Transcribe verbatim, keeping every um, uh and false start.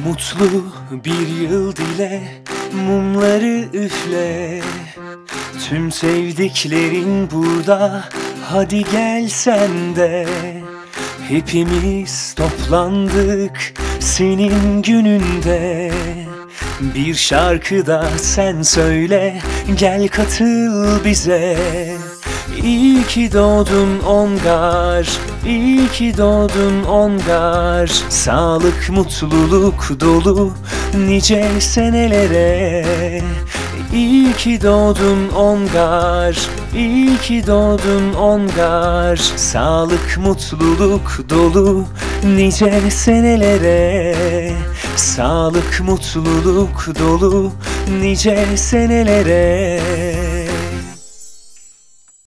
Mutlu bir yıl dile, mumları üfle. Tüm sevdiklerin burada, hadi gel sen de. Hepimiz toplandık senin gününde. Bir şarkı da sen söyle, gel katıl bize. İyi ki doğdun Ongar, iyi ki doğdun Ongar. Sağlık, mutluluk dolu nice senelere. İyi ki doğdun Ongar, iyi ki doğdun Ongar. Sağlık, mutluluk dolu nice senelere. Sağlık, mutluluk dolu nice senelere.